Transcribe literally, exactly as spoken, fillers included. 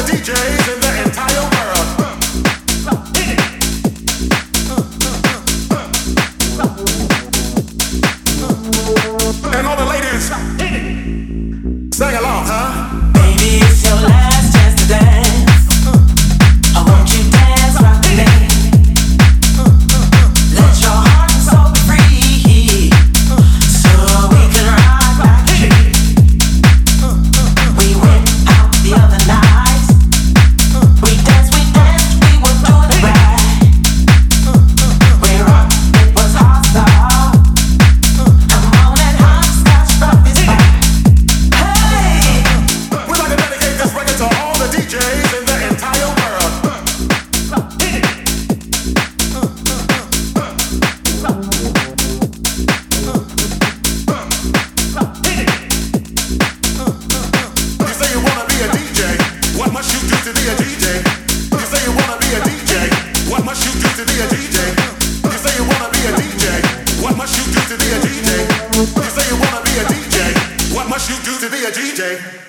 D Js in the entire world. Hit it. And all the ladies, hit it. Sing along, huh? Baby, it's your last chance to dance. I want you dance right today. Let your heart and soul be free, so we can ride like a tree. We went out the other night. We danced, we danced, we were doing it right. We're up, it was hostile. Come on and hopscotch from this back. Hey, We'd like to dedicate this record to all the D Js in the entire world. Hit it. Hit it. You say you wanna be a D J, what must you do to be a D J? You say you wanna be a D J, what must you do to be a D J? You say you wanna be a D J, what must you do to be a D J? You say you wanna be a D J, what must you do to be a D J?